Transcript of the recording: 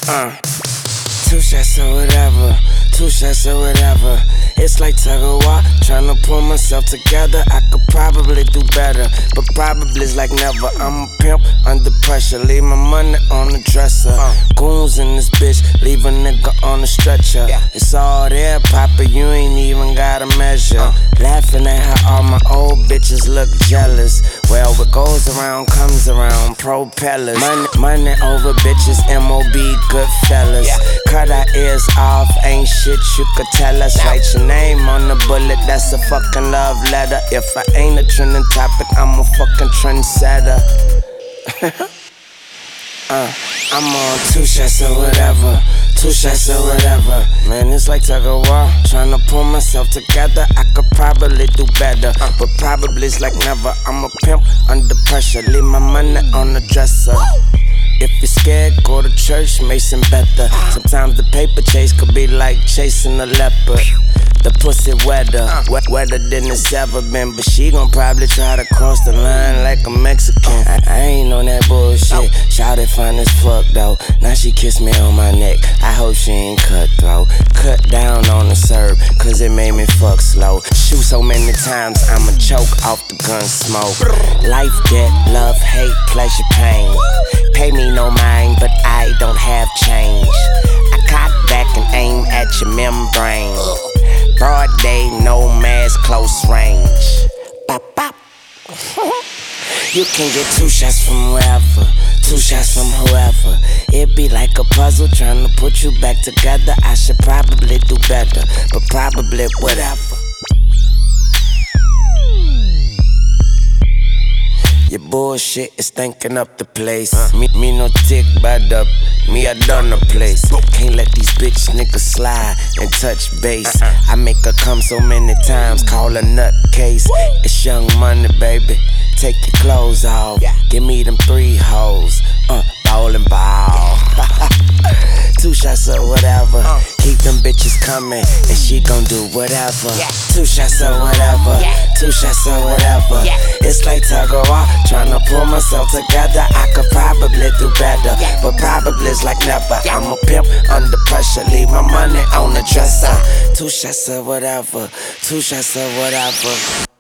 Two shots or whatever, two shots or whatever. It's like tug of war, tryna pull myself together. I could probably do better, but probably's like never. I'm a pimp under pressure, leave my money on the dresser. Goons in this bitch, leave a nigga on the stretcher. It's all there, Papa, you ain't even gotta measure. Laughing at how all my old bitches look jealous. Well, what goes around comes around, propellers. Money over bitches, MOB, good fellas. Cut our ears off, ain't shit you could tell us. Write your name on the bullet, that's a fucking love letter. If I ain't a trending topic, I'm a fucking trendsetter. I'm on two shots or whatever, two shots or whatever. Man, it's like tug of war, tryna pull myself together. I could probably do better, but probably's like never. I'm a pimp under pressure, leave my money on the dresser. If you're scared, go to church, Mason better. Sometimes the paper chase could be like chasing a leopard. The pussy wetter than it's ever been. But she gon' probably try to cross the line like a Mexican. I ain't on that bullshit. Shawty fine as fuck though. Now she kiss me on my neck. I hope she ain't cutthroat. Cut down on the serve, cause it made me fuck slow. Shoot so many times, I'ma choke off the gun smoke. Life, death, love, hate, pleasure, pain. Pay me no mind, but I don't have change. I cock back and aim at your membrane. Broad day, no mask, close range. Bop, bop. You can get two shots from wherever, two shots from whoever. It be like a puzzle trying to put you back together. I should probably do better, but probably whatever. Your bullshit is stinking up the place. Me no tick bad up, me I done the place. Can't let these bitch niggas slide and touch base. I make her come so many times, call her nutcase. It's Young Money, baby. Take your clothes off, give me them 3 hoes. Ballin' ball. Two shots or whatever. Keep them bitches coming, and she gon' do whatever. Two shots or whatever, two shots or whatever. It's like tug of war, tryna pull myself together. I could probably do better, but probably's like never. I'm a pimp under pressure, leave my money on the dresser. Two shots or whatever, two shots or whatever.